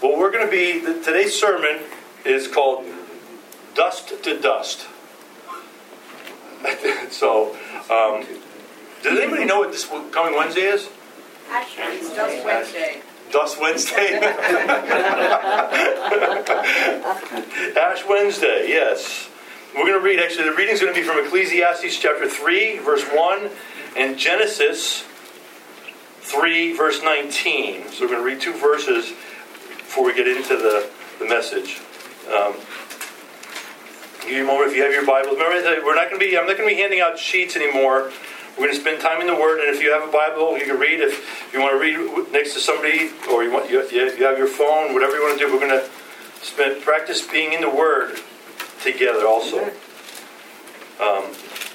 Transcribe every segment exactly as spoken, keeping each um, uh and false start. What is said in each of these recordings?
Well, we're going to be, the, today's sermon is called Dust to Dust. So, um, does anybody know what this coming Wednesday is? Actually, it's Dust Wednesday. Dust Wednesday? Ash Wednesday, yes. We're going to read, actually, the reading is going to be from Ecclesiastes chapter three, verse one, and Genesis three, verse nineteen. So we're going to read two verses before we get into the, the message. Um, give you a moment if you have your Bibles. Remember, we're not going to be, I'm not going to be handing out sheets anymore. We're going to spend time in the Word, and if you have a Bible, you can read. If you want to read next to somebody, or you want you, you have your phone, whatever you want to do, we're going to spend practice being in the Word together also. Um,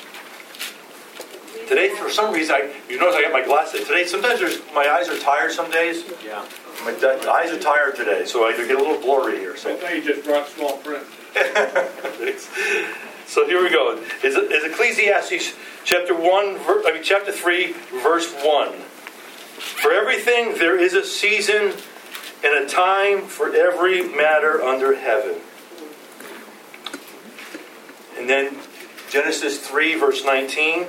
today, for some reason, I you notice I got my glasses. Today, sometimes there's, my eyes are tired some days. Yeah. My d- eyes are tired today, so I get a little blurry here. So. I thought you just brought small print. So here we go. It's, it's Ecclesiastes chapter one, ver, I mean chapter three, verse one. For everything there is a season and a time for every matter under heaven. And then Genesis three, verse nineteen.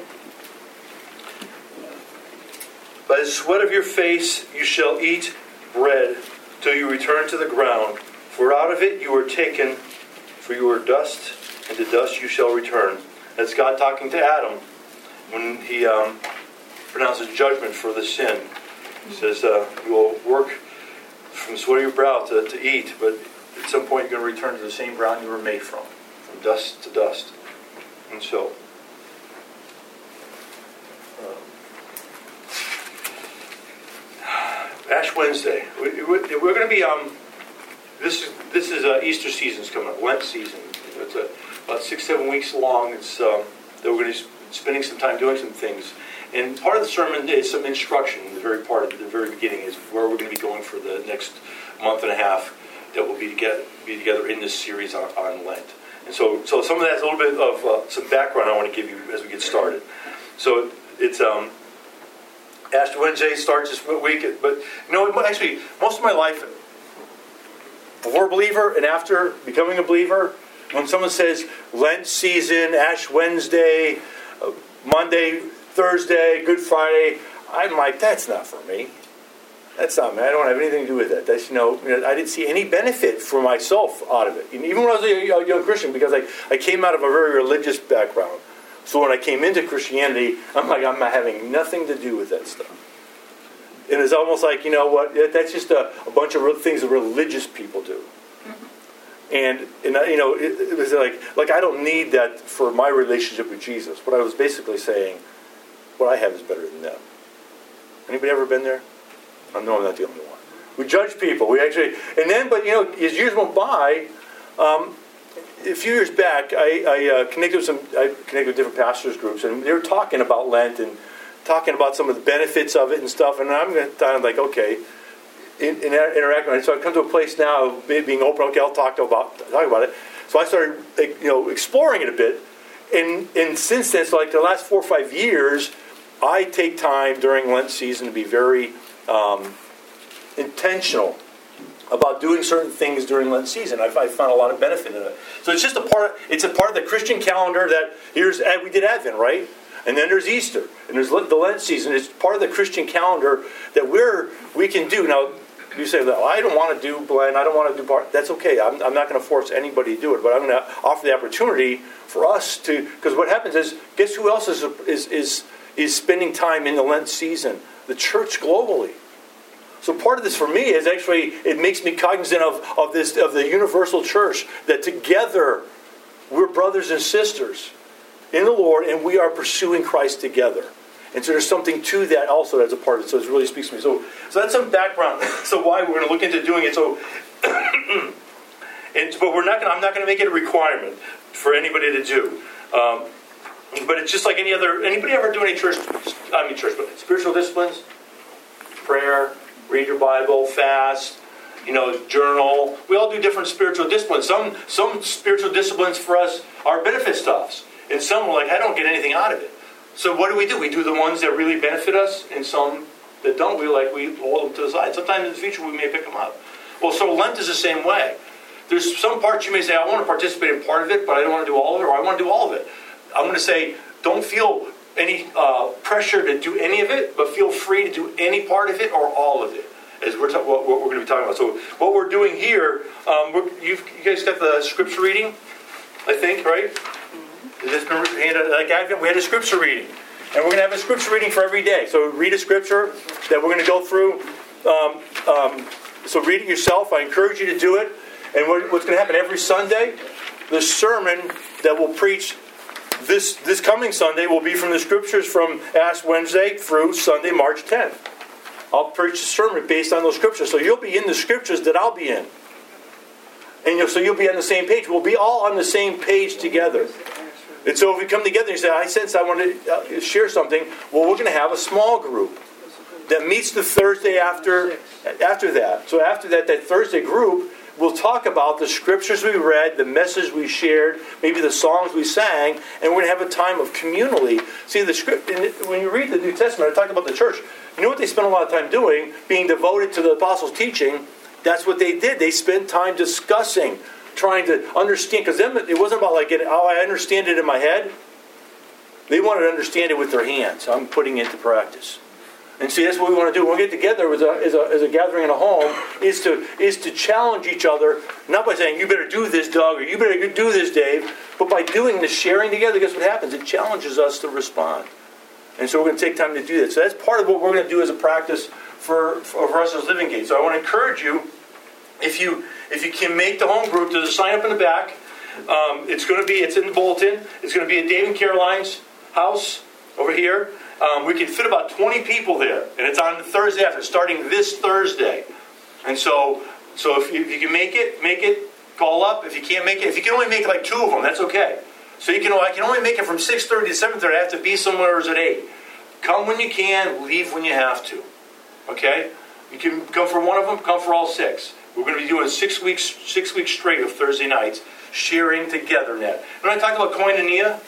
By the sweat of your face you shall eat bread till you return to the ground. For out of it you were taken, for you are dust, and to dust you shall return. That's God talking to Adam when he um, pronounces judgment for the sin. He says, uh, you will work from the sweat of your brow to, to eat, but at some point you're going to return to the same ground you were made from, from dust to dust. And so, um, Ash Wednesday. We, we, we're going to be, um, this, this is uh, Easter season's coming up, Lent season. It's a, about six, seven weeks long. It's um, that we're going to be spending some time doing some things. And part of the sermon is some instruction. The very part of the very beginning is where we're going to be going for the next month and a half that we'll be together, be together in this series on, on Lent. And so, so some of that's a little bit of uh, some background I want to give you as we get started. So it's um, Ash Wednesday starts this week, but you know, actually, most of my life, before a believer and after becoming a believer, when someone says Lent season, Ash Wednesday, uh, Monday, Thursday, Good Friday, I'm like, that's not for me. That's not me. I don't have anything to do with that. That's, you know, I didn't see any benefit for myself out of it. Even when I was a young Christian, because I, I came out of a very religious background. So when I came into Christianity, I'm like, I'm not having nothing to do with that stuff. And it's almost like, you know what, that's just a, a bunch of things that religious people do. And, and you know, it, it was like, like I don't need that for my relationship with Jesus. What I was basically saying, what I have is better than them. Anybody ever been there? I know I'm not the only one. We judge people. We actually, and then, but you know, as years went by, um, a few years back, I, I uh, connected with some, I connected with different pastors groups, and they were talking about Lent and talking about some of the benefits of it and stuff. And I'm going to like, okay. In, in interacting with it. So I've come to a place now of being open. Okay, I'll talk about talk about it. So I started, you know, exploring it a bit, and and since then, so like the last four or five years, I take time during Lent season to be very um, intentional about doing certain things during Lent season. I've, I've found a lot of benefit in it. So it's just a part. It's a part of the Christian calendar that here's we did Advent, right? And then there's Easter, and there's the Lent season. It's part of the Christian calendar that we're we can do now. You say, well, I don't want to do blend, I don't want to do part. That's okay. I'm, I'm not going to force anybody to do it, but I'm going to offer the opportunity for us to, because what happens is, guess who else is, is is is spending time in the Lent season? The church globally. So part of this for me is actually, it makes me cognizant of, of this of the universal church, that together we're brothers and sisters in the Lord, and we are pursuing Christ together. And so there's something to that also that's a part of it. So it really speaks to me. So, so that's some background. So why we're going to look into doing it. So, and, but we're not going. I'm not going to make it a requirement for anybody to do. Um, but it's just like any other. Anybody ever do any church? I mean, church, but spiritual disciplines, prayer, read your Bible, fast. You know, journal. We all do different spiritual disciplines. Some some spiritual disciplines for us are benefits to us, and some are like, I don't get anything out of it. So what do we do? We do the ones that really benefit us, and some that don't. We like we hold them to the side. Sometimes in the future we may pick them up. Well, so Lent is the same way. There's some parts you may say, I want to participate in part of it, but I don't want to do all of it, or I want to do all of it. I'm going to say, don't feel any uh, pressure to do any of it, but feel free to do any part of it or all of it, as we're ta- what, what we're going to be talking about. So what we're doing here, um, we're, you've, you guys got the scripture reading, I think, right? Mm-hmm. This been handed, like Advent, we had a scripture reading. And we're going to have a scripture reading for every day. So read a scripture that we're going to go through. Um, um, so read it yourself. I encourage you to do it. And what, what's going to happen every Sunday, the sermon that we'll preach this, this coming Sunday will be from the scriptures from Ash Wednesday through Sunday, March tenth. I'll preach a sermon based on those scriptures. So you'll be in the scriptures that I'll be in. And you'll, so you'll be on the same page. We'll be all on the same page together. And so if we come together and you say, I sense I want to uh, share something, well, we're going to have a small group that meets the Thursday after after that. So after that, that Thursday group, we'll talk about the scriptures we read, the message we shared, maybe the songs we sang, and we're going to have a time of communally. See, the script, when you read the New Testament, I talked about the church, you know what they spent a lot of time doing? Being devoted to the apostles' teaching. That's what they did. They spent time discussing, trying to understand, because then it wasn't about like, getting, oh, I understand it in my head. They wanted to understand it with their hands. I'm putting it into practice. And see, that's what we want to do. When we get together as a, as a, as a gathering in a home, is to is to challenge each other, not by saying, you better do this, Doug, or you better do this, Dave, but by doing the sharing together, guess what happens? It challenges us to respond. And so we're going to take time to do that. So that's part of what we're going to do as a practice for, for, for us as Living Gate. So I want to encourage you, if you if you can make the home group, there's a sign up in the back. Um, it's going to be, it's in the bulletin. It's going to be at Dave and Caroline's house over here. Um, we can fit about twenty people there. And it's on Thursday after, starting this Thursday. And so so if you, if you can make it, make it, call up. If you can't make it, if you can only make like two of them, that's okay. So you can, I can only make it from six thirty to seven thirty. I have to be somewhere at eight. Come when you can, leave when you have to. Okay? You can come for one of them, come for all six. We're going to be doing six weeks, six weeks straight of Thursday nights, sharing together net. When I talk about koinonia,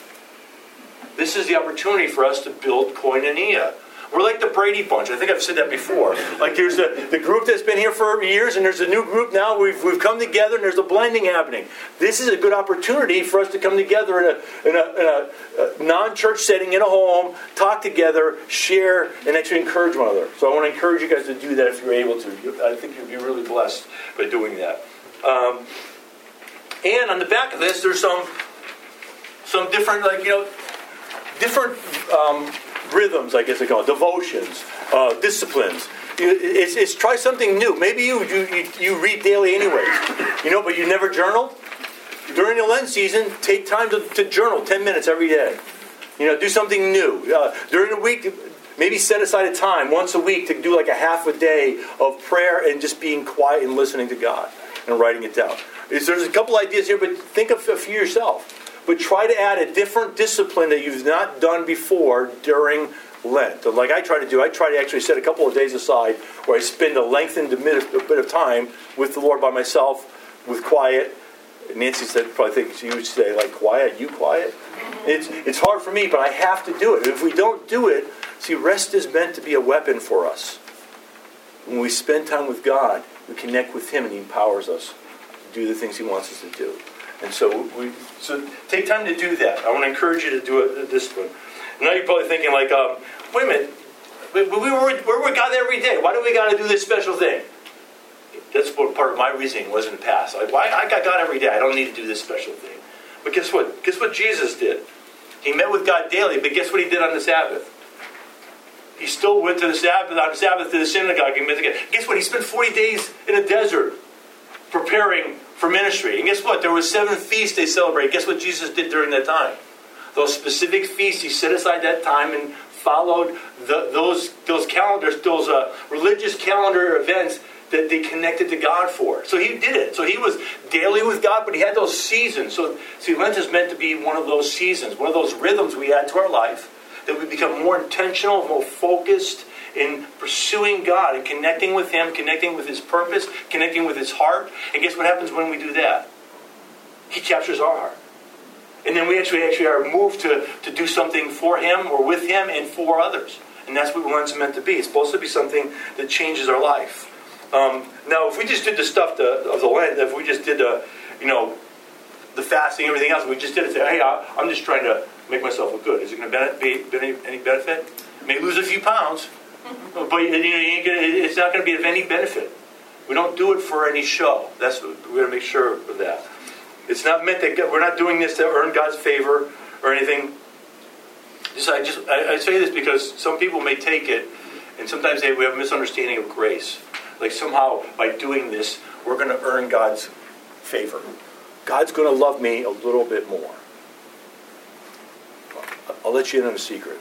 this is the opportunity for us to build koinonia. We're like the Brady Bunch. I think I've said that before. Like there's the, the group that's been here for years, and there's a new group now. We've we've come together, and there's a blending happening. This is a good opportunity for us to come together in a in a, in a, a non-church setting, in a home, talk together, share, and actually encourage one another. So I want to encourage you guys to do that if you're able to. I think you'll be really blessed by doing that. Um, and on the back of this, there's some some different, like you know, different. Um, rhythms, I guess they call it, devotions, uh, disciplines. It's, it's try something new. Maybe you, you you read daily anyway, you know, but you never journaled. During the Lent season, take time to, to journal, ten minutes every day. You know, do something new. Uh, during the week, maybe set aside a time once a week to do like a half a day of prayer and just being quiet and listening to God and writing it down. There's a couple ideas here, but think of a few yourself. But try to add a different discipline that you've not done before during Lent. So like I try to do, I try to actually set a couple of days aside where I spend a lengthened bit of time with the Lord by myself, with quiet. Nancy said, probably think she would say, like, quiet, you quiet? It's it's hard for me, but I have to do it. If we don't do it, see, rest is meant to be a weapon for us. When we spend time with God, we connect with Him and He empowers us to do the things He wants us to do. And so we so take time to do that. I want to encourage you to do a, a discipline. Now you're probably thinking like, um, wait a minute, we, we were we're with God every day. Why do we got to do this special thing? That's what part of my reasoning was in the past. Like, why I got God every day. I don't need to do this special thing. But guess what? Guess what Jesus did? He met with God daily. But guess what He did on the Sabbath? He still went to the Sabbath on the Sabbath to the synagogue and met again. Guess what? He spent forty days in a desert preparing for ministry. And guess what? There were seven feasts they celebrated. Guess what Jesus did during that time? Those specific feasts, He set aside that time and followed the, those those calendars, those uh, religious calendar events that they connected to God for. So He did it. So He was daily with God, but He had those seasons. So see, Lent is meant to be one of those seasons, one of those rhythms we add to our life, that we become more intentional, more focused in pursuing God and connecting with Him, connecting with His purpose, connecting with His heart. And guess what happens when we do that? He captures our heart. And then we actually actually are moved to, to do something for Him or with Him and for others. And that's what Lent's meant to be. It's supposed to be something that changes our life. Um, now, if we just did the stuff to, of the Lent, if we just did the, you know, the fasting, everything else, we just did it. Say, hey, I, I'm just trying to make myself look good. Is it going to be, be any, any benefit? May lose a few pounds, but you know, you ain't gonna, it's not going to be of any benefit. We don't do it for any show. That's we're going to make sure of that. It's not meant that we're not doing this to earn God's favor or anything. Just I just I, I say this because some people may take it, and sometimes they we have a misunderstanding of grace. Like somehow by doing this, we're going to earn God's favor. God's going to love me a little bit more. I'll let you in on a secret.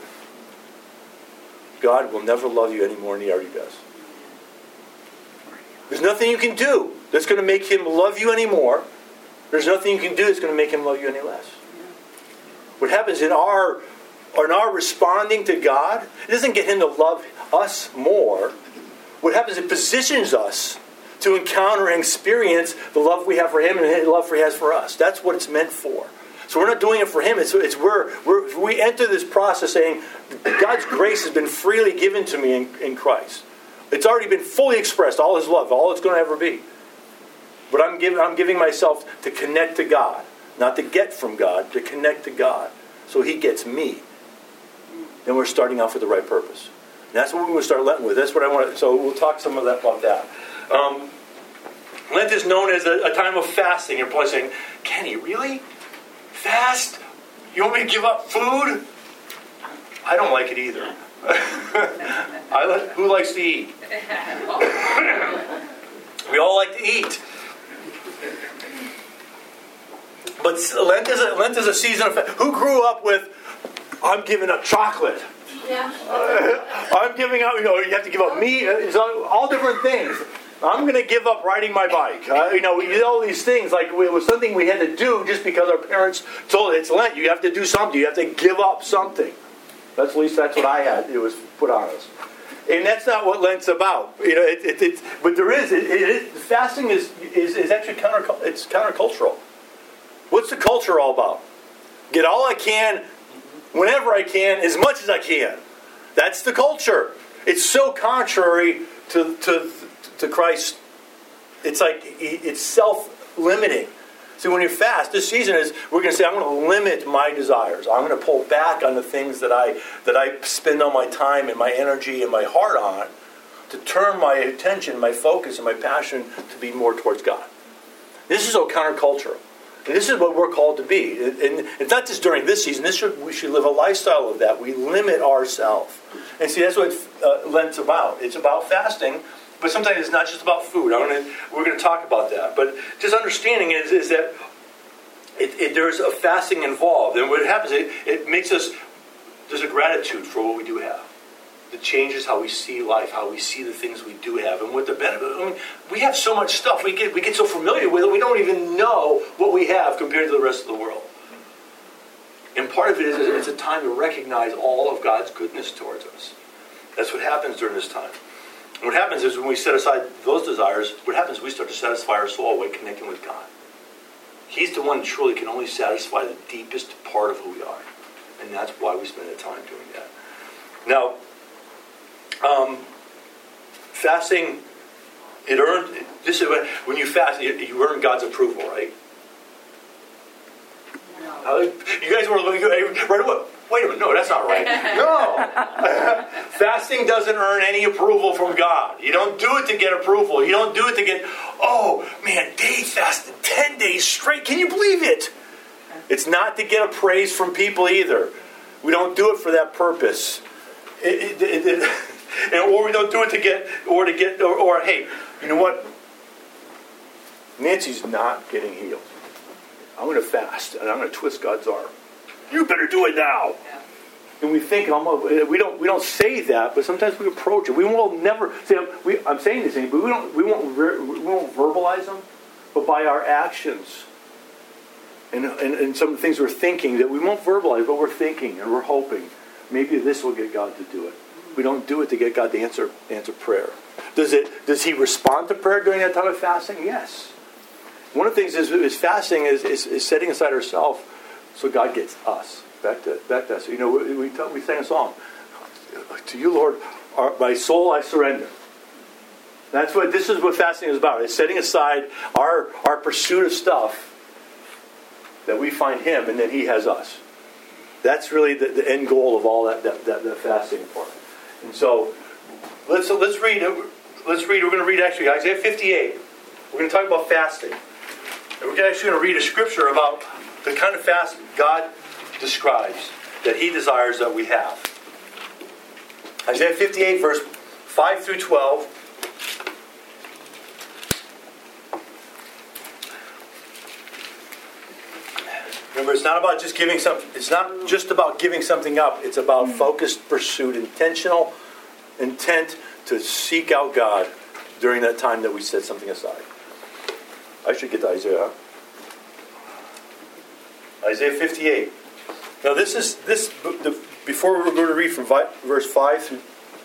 God will never love you any more than He already does. There's nothing you can do that's going to make Him love you any more. There's nothing you can do that's going to make Him love you any less. What happens in our, in our responding to God, it doesn't get Him to love us more. What happens, it positions us to encounter and experience the love we have for Him and the love He has for us. That's what it's meant for. So we're not doing it for Him. It's, it's we're, we're, we enter this process saying, God's grace has been freely given to me in, in Christ. It's already been fully expressed, all His love, all it's going to ever be. But I'm giving, I'm giving myself to connect to God. Not to get from God, to connect to God. So He gets me. Then we're starting off with the right purpose. And that's what we're going to start Lent with. That's what I want to, so we'll talk some of that about that. Um, Lent is known as a, a time of fasting. You're probably saying, Kenny, really? Fast? You want me to give up food? I don't like it either. I like, who likes to eat? We all like to eat. But Lent is a, Lent is a season of fast. Who grew up with, I'm giving up chocolate? Yeah. Uh, I'm giving up, you know, you have to give up meat. It's all, all different things. I'm going to give up riding my bike. Uh, you know, we did all these things. Like, it was something we had to do just because our parents told us, it's Lent. You have to do something. You have to give up something. That's, at least that's what I had. It was put on us. And that's not what Lent's about. You know, it, it, it's, but there is, it, it is, fasting is, is, is actually counter, it's countercultural. What's the culture all about? Get all I can, whenever I can, as much as I can. That's the culture. It's so contrary to to, to Christ. It's like it's self-limiting. See, when you fast, this season is we're going to say, I'm going to limit my desires. I'm going to pull back on the things that I that I spend all my time and my energy and my heart on, to turn my attention, my focus, and my passion to be more towards God. This is so countercultural. And this is what we're called to be. And it's not just during this season. This should, we should live a lifestyle of that. We limit ourselves. And see, that's what uh, Lent's about. It's about fasting, but sometimes it's not just about food. I'm gonna, we're going to talk about that. But just understanding is, is that it, it, there's a fasting involved. And what happens, it, it makes us, there's a gratitude for what we do have. It changes how we see life, how we see the things we do have, and what the benefit. I mean, we have so much stuff. We get we get so familiar with it, we don't even know what we have compared to the rest of the world. And part of it is it's a time to recognize all of God's goodness towards us. That's what happens during this time. And what happens is when we set aside those desires, what happens is we start to satisfy our soul by connecting with God. He's the one who truly can only satisfy the deepest part of who we are. And that's why we spend the time doing that. Now, Um, fasting, it earned, this is when you fast, you, you earn God's approval, right? No. You guys were looking right away. Wait a minute, no, that's not right. No! Fasting doesn't earn any approval from God. You don't do it to get approval. You don't do it to get, oh, man, Dave fasted ten days straight. Can you believe it? It's not to get a praise from people either. We don't do it for that purpose. It, it, it, it, And, or we don't do it to get, or to get, or, or hey, you know what? Nancy's not getting healed. I'm going to fast, and I'm going to twist God's arm. You better do it now. Yeah. And we think, we don't, we don't say that, but sometimes we approach it. We won't never say. We, I'm saying these things, but we don't, we won't, we won't verbalize them. But by our actions, and, and and some of the things we're thinking that we won't verbalize, but we're thinking and we're hoping, maybe this will get God to do it. We don't do it to get God to answer answer prayer. Does it? Does He respond to prayer during that time of fasting? Yes. One of the things is, is fasting is, is, is setting aside ourselves so God gets us. Back to back to us. You know, we we, we sang a song. To you, Lord, our, my soul I surrender. That's what this is what fasting is about. It's setting aside our our pursuit of stuff that we find Him, and then He has us. That's really the, the end goal of all that that, that, that fasting for. And so let's so let's read. Let's read. We're going to read actually Isaiah fifty-eight. We're going to talk about fasting, and we're actually going to read a scripture about the kind of fast God describes that He desires that we have. Isaiah fifty-eight, verse five through twelve. Remember, it's not about just giving something. It's not just about giving something up. It's about focused pursuit, intentional intent to seek out God during that time that we set something aside. I should get to Isaiah. Isaiah fifty-eight. Now, this is this. The, before we're going to read from verse five through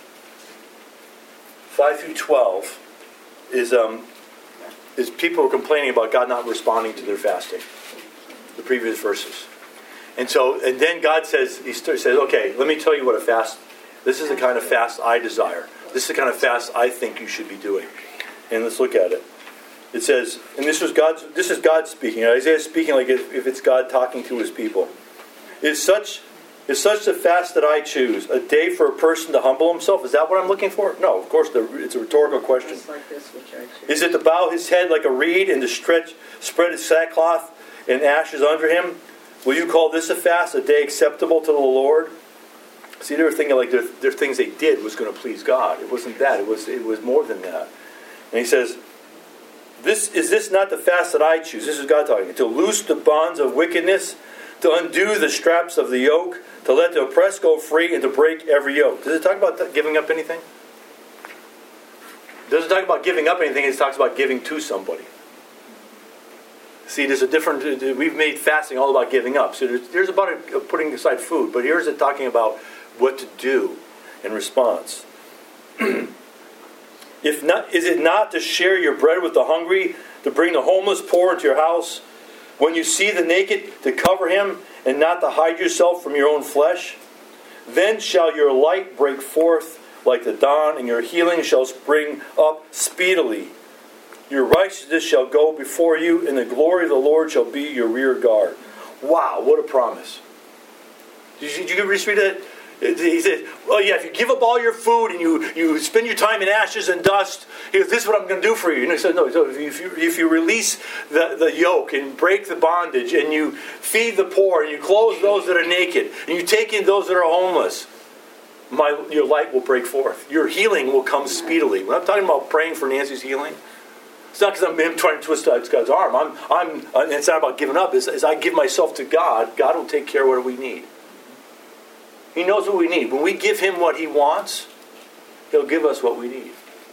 five through twelve, is um is people are complaining about God not responding to their fasting. The previous verses. And so, and then God says, He says, okay, let me tell you what a fast, this is the kind of fast I desire. This is the kind of fast I think you should be doing. And let's look at it. It says, and this was God's, this is God speaking. Isaiah is speaking like if, if it's God talking to His people. Is such, is such a fast that I choose, a day for a person to humble himself? Is that what I'm looking for? No, of course, the, it's a rhetorical question. Like this, which I choose. Is it to bow his head like a reed and to stretch, spread his sackcloth and ashes under him? Will you call this a fast, a day acceptable to the Lord? See, they were thinking like their, their things they did was going to please God. It wasn't that. It was it was more than that. And He says, "This is this not the fast that I choose?" This is God talking. To loose the bonds of wickedness, to undo the straps of the yoke, to let the oppressed go free, and to break every yoke. Does it talk about giving up anything? It doesn't talk about giving up anything. It talks about giving to somebody. See, there's a different, we've made fasting all about giving up. So there's, there's about a, putting aside food, but here's it talking about what to do in response. If not, is it not to share your bread with the hungry, to bring the homeless poor into your house? When you see the naked, to cover him, and not to hide yourself from your own flesh? Then shall your light break forth like the dawn, and your healing shall spring up speedily. Your righteousness shall go before you, and the glory of the Lord shall be your rear guard. Wow, what a promise. Did you, did you just read that? He said, well, yeah, if you give up all your food and you, you spend your time in ashes and dust, he goes, this is what I'm going to do for you. And he said, no, so if you, if you release the, the yoke and break the bondage and you feed the poor and you clothe those that are naked and you take in those that are homeless, my your light will break forth. Your healing will come speedily. When I'm talking about praying for Nancy's healing, it's not because I'm trying to twist God's arm. I'm, I'm, it's not about giving up. As, as I give myself to God, God will take care of what we need. He knows what we need. When we give Him what He wants, He'll give us what we need.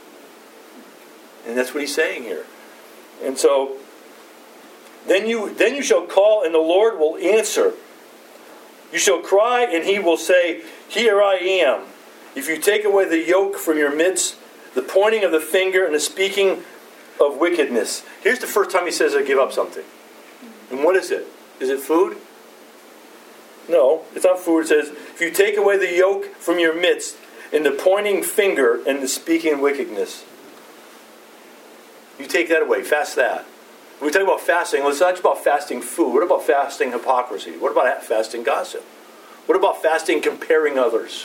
And that's what He's saying here. And so, then you, then you shall call, and the Lord will answer. You shall cry, and He will say, here I am. If you take away the yoke from your midst, the pointing of the finger and the speaking of wickedness. Here's the first time He says I give up something. And what is it? Is it food? No, it's not food. It says, if you take away the yoke from your midst, and the pointing finger and the speaking of wickedness. You take that away. Fast that. When we talk about fasting, well, it's not just about fasting food. What about fasting hypocrisy? What about fasting gossip? What about fasting comparing others?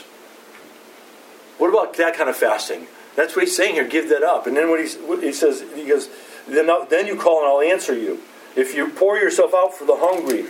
What about that kind of fasting? That's what He's saying here. Give that up. And then what, what he says, he goes, then, then you call and I'll answer you. If you pour yourself out for the hungry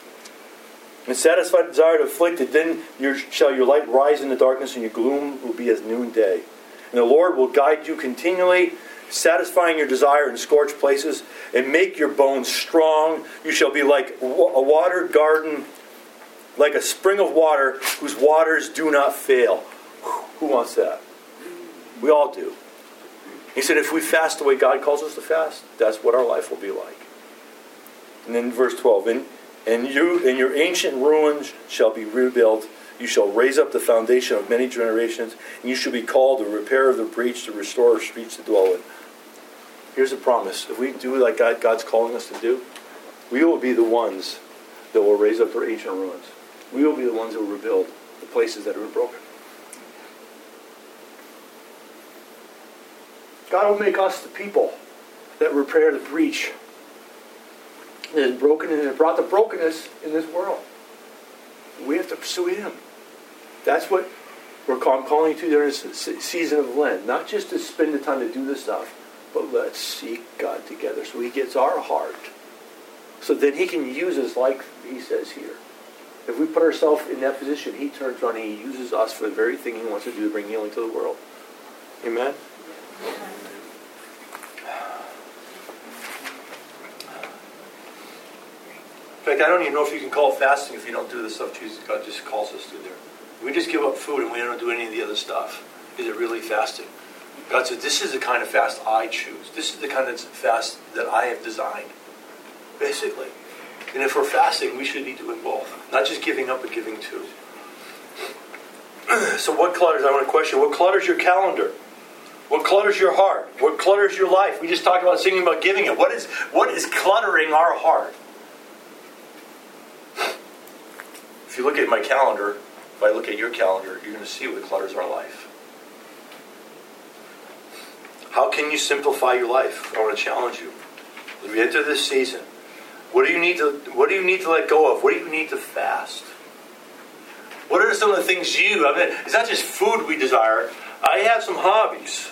and satisfy the desire of the afflicted, then your, shall your light rise in the darkness, and your gloom will be as noonday. And the Lord will guide you continually, satisfying your desire in scorched places, and make your bones strong. You shall be like a watered garden, like a spring of water whose waters do not fail. Who wants that? We all do. He said if we fast the way God calls us to fast, that's what our life will be like. And then verse twelve, and, and you and your ancient ruins shall be rebuilt. You shall raise up the foundation of many generations, and you shall be called the repairer of the breach, to restore streets to dwell in. Here's a promise. If we do like God, God's calling us to do, we will be the ones that will raise up their ancient ruins. We will be the ones that will rebuild the places that are broken. God will make us the people that repair the breach that is broken and it brought the brokenness in this world. We have to pursue Him. That's what we're call, I'm calling you to during this season of Lent. Not just to spend the time to do this stuff, but let's seek God together so He gets our heart. So then He can use us like He says here. If we put ourselves in that position, He turns around and He uses us for the very thing He wants to do to bring healing to the world. Amen? In fact, I don't even know if you can call it fasting if you don't do the stuff Jesus, God just calls us to there. We just give up food and we don't do any of the other stuff. Is it really fasting? God said, this is the kind of fast I choose. This is the kind of fast that I have designed. Basically. And if we're fasting, we should be doing both. Not just giving up, but giving too. So what clutters, I want to question, what clutters your calendar? What clutters your heart? What clutters your life? We just talked about singing about giving it. What is, what is cluttering our heart? If you look at my calendar, if I look at your calendar, you're going to see what clutters our life. How can you simplify your life? I want to challenge you. As we enter this season, what do you need to what do you need to let go of? What do you need to fast? What are some of the things you, I mean, it's not just food we desire. I have some hobbies.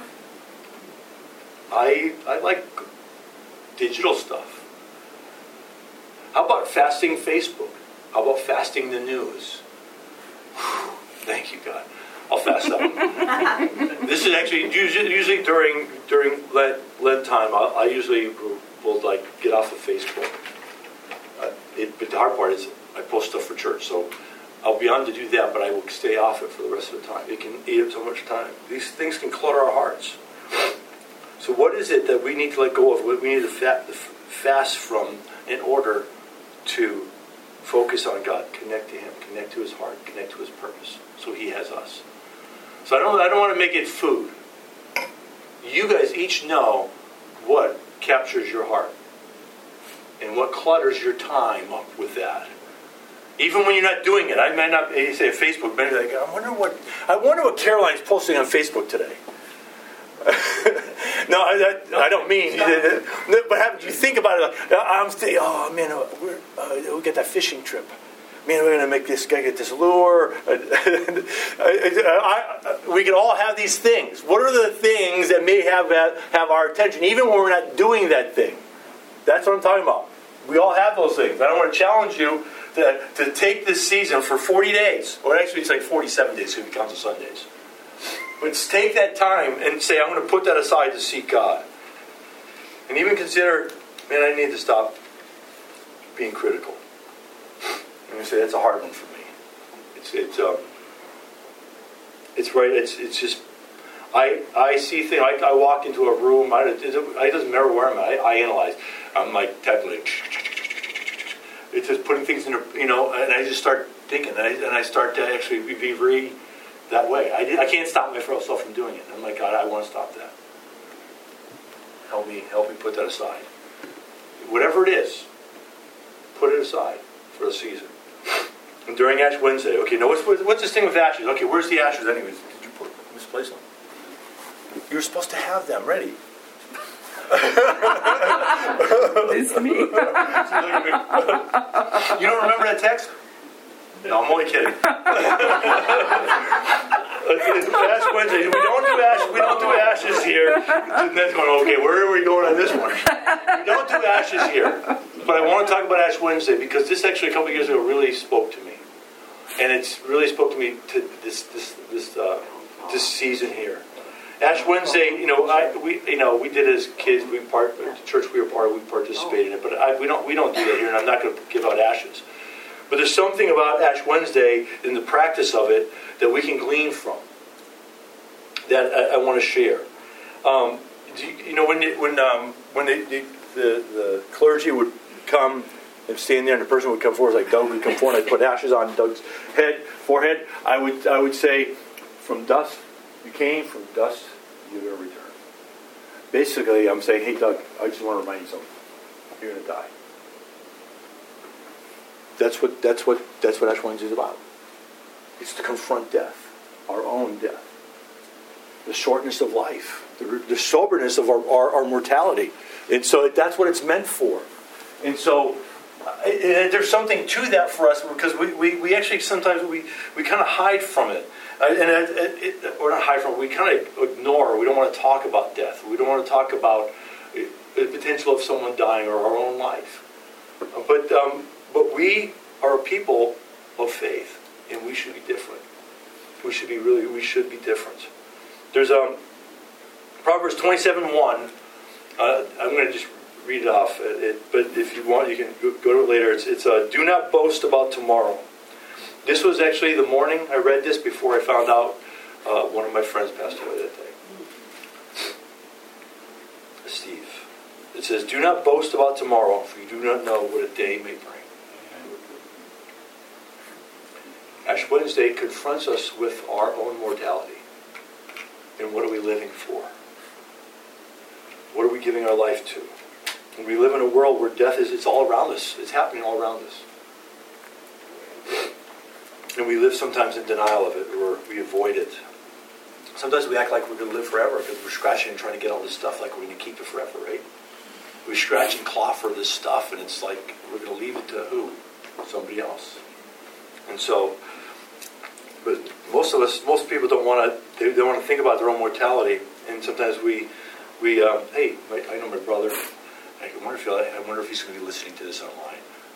I I like digital stuff. How about fasting Facebook? How about fasting the news? Whew, thank you, God. I'll fast that one. This is actually usually, usually during during Lent, Lent time. I, I usually will, will like get off of Facebook. Uh, it, but the hard part is I post stuff for church, so I'll be on to do that. But I will stay off it for the rest of the time. It can eat up so much time. These things can clutter our hearts. So what is it that we need to let go of? What we need to fast from in order to focus on God, connect to Him, connect to His heart, connect to His purpose. So He has us. So I don't, I don't want to make it food. You guys each know what captures your heart and what clutters your time up with that. Even when you're not doing it, I might not. You say Facebook, maybe like, I wonder what I wonder what Caroline's posting on Facebook today. No, I, I don't mean. But how you think about it? I'm thinking, oh man, we're, uh, we'll get that fishing trip. Man, we're going to make this guy get this lure. I, I, we can all have these things. What are the things that may have have our attention, even when we're not doing that thing? That's what I'm talking about. We all have those things. I don't want to challenge you to, to take this season for forty days. Or actually, it's like forty-seven days if you count the Sundays. But take that time and say, I'm going to put that aside to seek God. And even consider, man, I need to stop being critical. And you say, that's a hard one for me. It's it's um, it's right. It's it's just I I see things. I, I walk into a room. I it, it doesn't matter where I'm at. I, I analyze. I'm like typing. Like, it's just putting things in a, you know, and I just start thinking, and I, and I start to actually be, be very that way. I did, I can't stop myself from doing it. I'm like, God, I want to stop that. Help me, help me put that aside. Whatever it is, put it aside for a season. And during Ash Wednesday, okay, now what's, what's this thing with ashes? Okay, where's the ashes anyways? Did you put, misplace them? You were supposed to have them ready. It's me. You don't remember that text? No, I'm only kidding. It's Ash Wednesday. We don't do ashes. We don't do ashes here. And that's going, okay, where are we going on this one? We don't do ashes here. But I want to talk about Ash Wednesday because this actually a couple of years ago really spoke to me, and it's really spoke to me to this this this uh, this season here. Ash Wednesday, you know, I we you know we did it as kids. We part the church we were part of. We participated in it, but I, we don't we don't do that here, and I'm not going to give out ashes. But there's something about Ash Wednesday in the practice of it that we can glean from that I, I want to share. Um, do you, you know, when it, when um, when the, the, the the clergy would come and stand there, and the person would come forward, like Doug would come forward, and I'd put ashes on Doug's head, forehead. I would I would say, from dust you came, from dust you're going to return. Basically, I'm saying, hey Doug, I just want to remind you something. You're going to die. That's what that's what that's what Ash Wednesday is about. It's to confront death, our own death, the shortness of life, the, the soberness of our, our, our mortality. And so that's what it's meant for. And so uh, and there's something to that for us because we, we, we actually sometimes we, we kind of hide from it. Uh, and it, it, it, or not hide from it, we kind of ignore. We don't want to talk about death. We don't want to talk about the potential of someone dying or our own life. Uh, but um, but we are a people of faith, and we should be different. We should be really, we should be different. There's um, Proverbs twenty-seven one. Uh, I'm going to just read it off. It, but if you want, you can go, go to it later. It's, it's uh, do not boast about tomorrow. This was actually the morning I read this before I found out uh, one of my friends passed away that day. Steve. It says, do not boast about tomorrow, for you do not know what a day may bring. Ash Wednesday confronts us with our own mortality. And what are we living for? What are we giving our life to? And we live in a world where death is, it's all around us. It's happening all around us. And we live sometimes in denial of it, or we avoid it. Sometimes we act like we're going to live forever because we're scratching and trying to get all this stuff like we're going to keep it forever, right? We scratch and claw for this stuff, and it's like we're going to leave it to who? Somebody else. And so, but most of us, most people don't want to. They don't want to think about their own mortality, and sometimes we, we, um, hey, my, I know my brother. I wonder if he, I wonder if he's going to be listening to this online.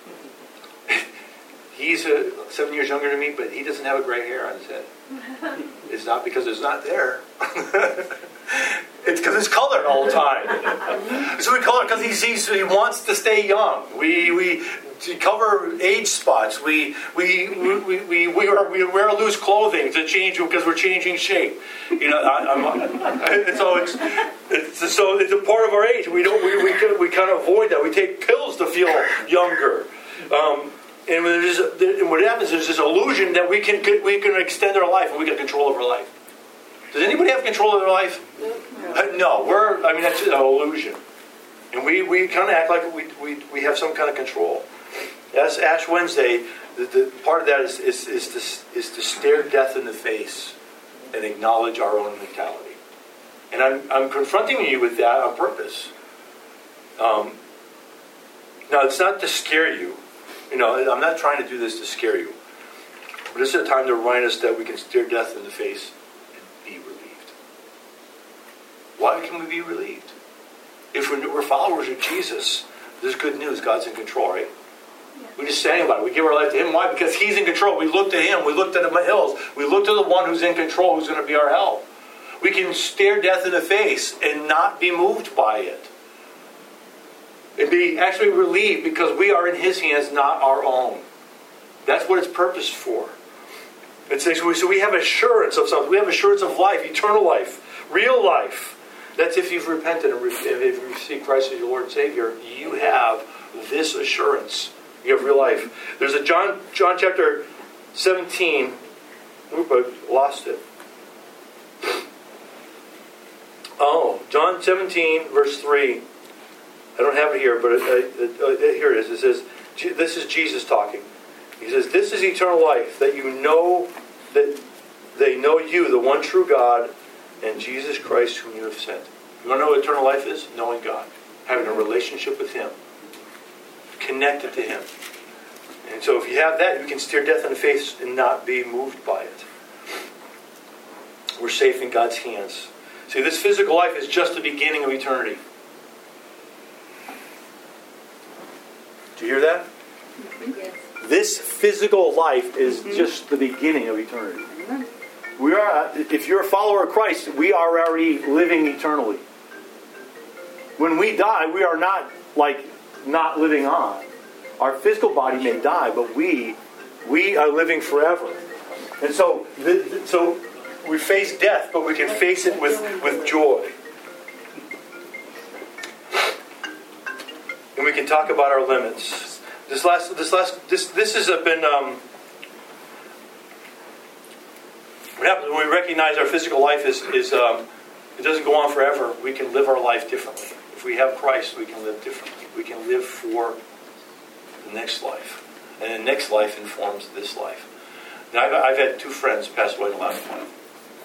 He's uh, seven years younger than me, but he doesn't have a gray hair on his head. It's not because it's not there. It's because it's colored all the time. So we color because he sees he wants to stay young. We we cover age spots. We we we we, we, we, wear, we wear loose clothing to change because we're changing shape. You know, I, I'm, so it's, it's so it's a part of our age. We don't we we, we kind of avoid that. We take pills to feel younger. Um, And, there's, and what happens is this illusion that we can we can extend our life and we get control of our life. Does anybody have control of their life? No. no we're. I mean, that's an illusion, and we, we kind of act like we, we we have some kind of control. That's Ash Wednesday. The, the part of that is is is to, is to stare death in the face and acknowledge our own mentality. And I'm I'm confronting you with that on purpose. Um, now it's not to scare you. You know, I'm not trying to do this to scare you. But this is a time to remind us that we can stare death in the face and be relieved. Why can we be relieved? If we're, we're followers of Jesus, there's good news. God's in control, right? Yeah. We just say about it. We give our life to Him. Why? Because He's in control. We look to Him. We look to the hills. We look to the one who's in control, who's going to be our help. We can stare death in the face and not be moved by it. And be actually relieved because we are in His hands, not our own. That's what it's purposed for. It's, so we have assurance of something. We have assurance of life, eternal life, real life. That's if you've repented and if you received Christ as your Lord and Savior, you have this assurance. You have real life. There's a John John chapter seventeen. Oop, I lost it. Oh, John seventeen, verse three. I don't have it here, but it, it, it, here it is. It says, this is Jesus talking. He says, this is eternal life, that you know, that they know you, the one true God, and Jesus Christ whom you have sent. You want to know what eternal life is? Knowing God. Having a relationship with Him. Connected to Him. And so if you have that, you can stare death in the face and not be moved by it. We're safe in God's hands. See, this physical life is just the beginning of eternity. Do you hear that? Yes. This physical life is mm-hmm. just the beginning of eternity. Mm-hmm. We are. If you're a follower of Christ, we are already living eternally. When we die, we are not like not living on. Our physical body may die, but we we are living forever. And so, the, so we face death, but we can face it with, with joy. And we can talk about our limits. This last, this last, this this has been. Um, what happens when we recognize our physical life is is um, it doesn't go on forever. We can live our life differently. If we have Christ, we can live differently. We can live for the next life, and the next life informs this life. Now, I've, I've had two friends pass away in the last month,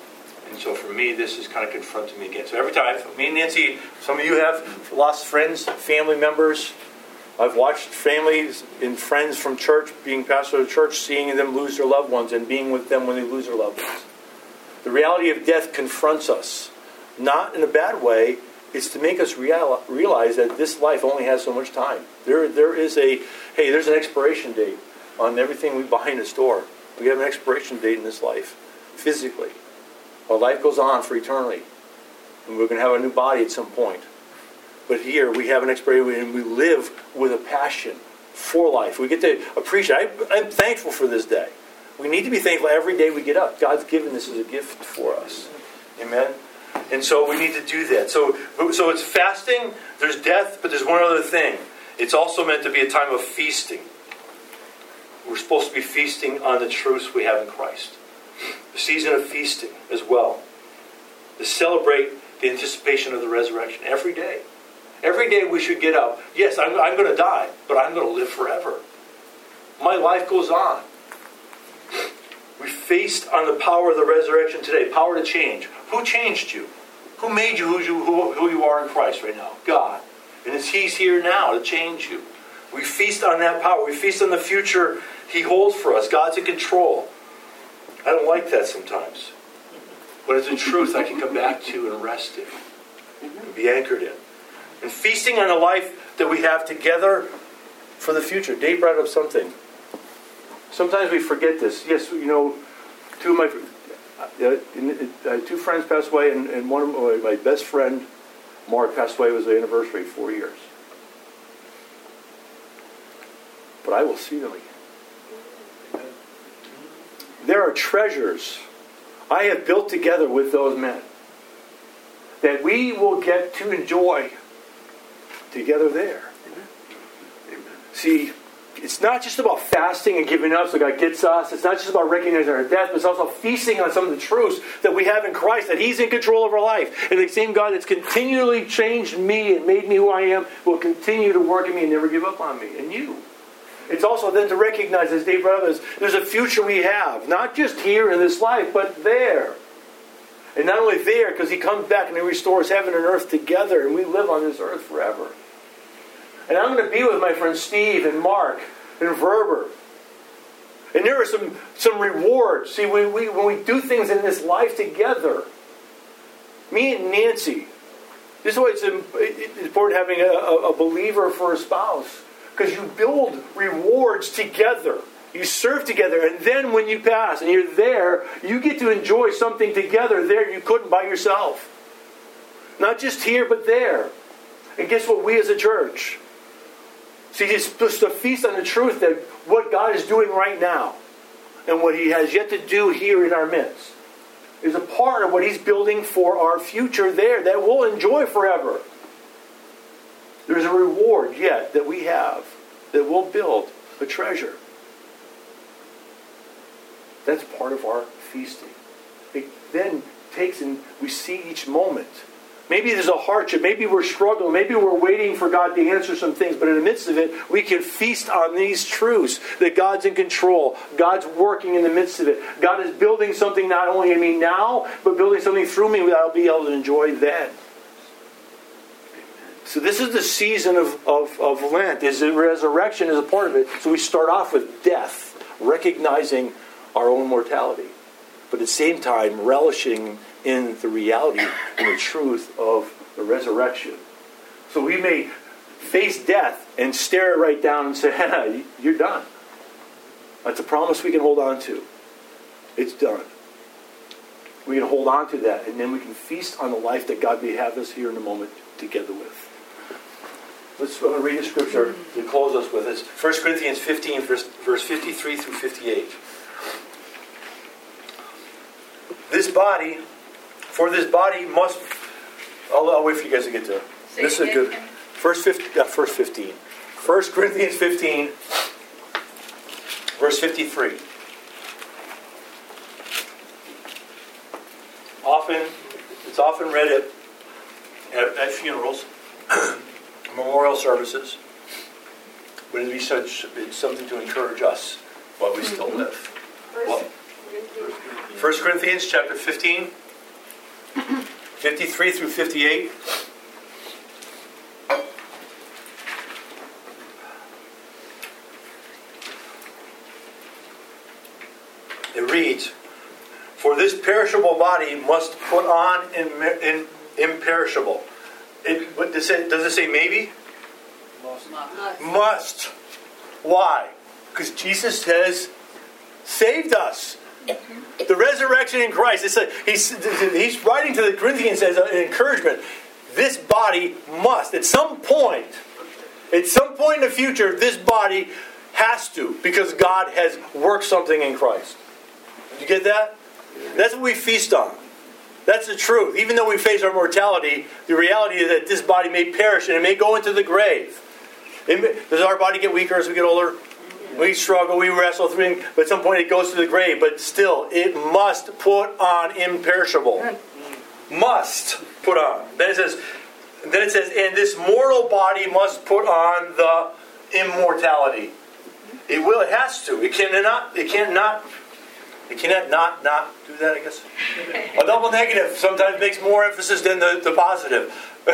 And so for me, this is kind of confronting me again. So every time, me and Nancy, some of you have lost friends, family members. I've watched families and friends from church, being pastor of the church, seeing them lose their loved ones and being with them when they lose their loved ones. The reality of death confronts us. Not in a bad way. It's to make us real, realize that this life only has so much time. There, there is a, hey, there's an expiration date on everything we buy in the store. We have an expiration date in this life, physically. Our life goes on for eternity. And we're going to have a new body at some point. But here we have an expiration and we live with a passion for life. We get to appreciate. I, I'm thankful for this day. We need to be thankful every day we get up. God's given this as a gift for us. Amen? And so we need to do that. So, so it's fasting, there's death, but there's one other thing. It's also meant to be a time of feasting. We're supposed to be feasting on the truths we have in Christ. A season of feasting as well. To celebrate the anticipation of the resurrection every day. Every day we should get up. Yes, I'm, I'm going to die, but I'm going to live forever. My life goes on. We feast on the power of the resurrection today. Power to change. Who changed you? Who made you who you, who, who you are in Christ right now? God. And it's He's here now to change you. We feast on that power. We feast on the future He holds for us. God's in control. I don't like that sometimes. But it's a truth I can come back to and rest in. And be anchored in. And feasting on the life that we have together for the future. Dave brought up something. Sometimes we forget this. Yes, you know, two of my uh, uh, two friends passed away, and, and one of my, my best friend, Mark, passed away. It was the anniversary, four years. But I will see them again. There are treasures I have built together with those men that we will get to enjoy together there. Amen. See, it's not just about fasting and giving up so God gets us. It's not just about recognizing our death, but it's also feasting on some of the truths that we have in Christ, that He's in control of our life. And the same God that's continually changed me and made me who I am will continue to work in me and never give up on me. And you. It's also then to recognize, as Dave brought up, there's a future we have. Not just here in this life, but there. And not only there, because He comes back and He restores heaven and earth together, and we live on this earth forever. And I'm going to be with my friends Steve and Mark and Verber. And there are some, some rewards. See, we, we, when we do things in this life together, me and Nancy, this is why it's important having a, a believer for a spouse. Because you build rewards together. You serve together. And then when you pass and you're there, you get to enjoy something together there you couldn't by yourself. Not just here, but there. And guess what? We as a church. See, it's supposed to feast on the truth that what God is doing right now and what He has yet to do here in our midst is a part of what He's building for our future there that we'll enjoy forever. There's a reward yet that we have that will build a treasure. That's part of our feasting. It then takes and we see each moment. Maybe there's a hardship. Maybe we're struggling. Maybe we're waiting for God to answer some things. But in the midst of it, we can feast on these truths that God's in control. God's working in the midst of it. God is building something not only in me now, but building something through me that I'll be able to enjoy then. So this is the season of, of, of Lent. Is the resurrection is a part of it. So we start off with death, recognizing our own mortality. But at the same time, relishing in the reality and the truth of the resurrection. So we may face death and stare it right down and say, hey, you're done. That's a promise we can hold on to. It's done. We can hold on to that, and then we can feast on the life that God may have us here in a moment together with. Let's I'm going to read a scripture to close us with. It's First Corinthians fifteen, verse, verse fifty-three through fifty-eight. This body, for this body must... I'll, I'll wait for you guys to get to it. This is a good... First, uh, first fifteen. First Corinthians fifteen, verse fifty-three. Often, it's often read at, at, at funerals, memorial services, but it'd be such, it's something to encourage us while we still live. Well, First Corinthians chapter fifteen, fifty-three through fifty-eight. It reads, "For this perishable body must put on in, in, imperishable." It, what does, it, does it say maybe? Must. Must. Why? Because Jesus has saved us. The resurrection in Christ. It's a, he's, he's writing to the Corinthians as an encouragement. This body must, at some point, at some point in the future, this body has to, because God has worked something in Christ. Did you get that? That's what we feast on. That's the truth. Even though we face our mortality, the reality is that this body may perish and it may go into the grave. It may, does our body get weaker as we get older? We struggle, we wrestle through, but at some point it goes to the grave. But still, it must put on imperishable. Must put on. Then it says, then it says, and this mortal body must put on the immortality. It will. It has to. It cannot. It cannot. It cannot not not do that. I guess a double negative sometimes makes more emphasis than the, the positive.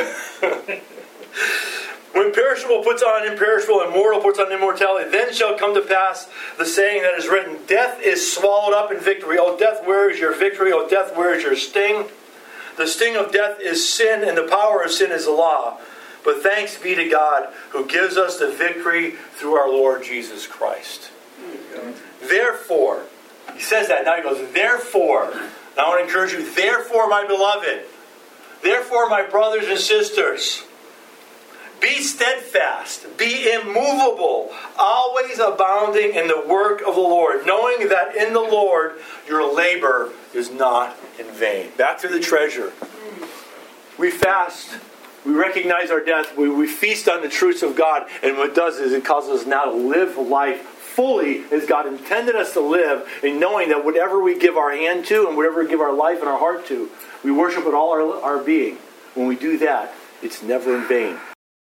When perishable puts on imperishable, and mortal puts on immortality, then shall come to pass the saying that is written, death is swallowed up in victory. O death, where is your victory? O death, where is your sting? The sting of death is sin, and the power of sin is the law. But thanks be to God, who gives us the victory through our Lord Jesus Christ. Therefore, he says that, now he goes, therefore, now I want to encourage you, therefore, my beloved, therefore, my brothers and sisters, be steadfast, be immovable, always abounding in the work of the Lord, knowing that in the Lord your labor is not in vain. Back to the treasure. We fast. We recognize our death. We, we feast on the truths of God. And what it does is it causes us now to live life fully as God intended us to live, in knowing that whatever we give our hand to and whatever we give our life and our heart to, we worship with all our, our being. When we do that, it's never in vain.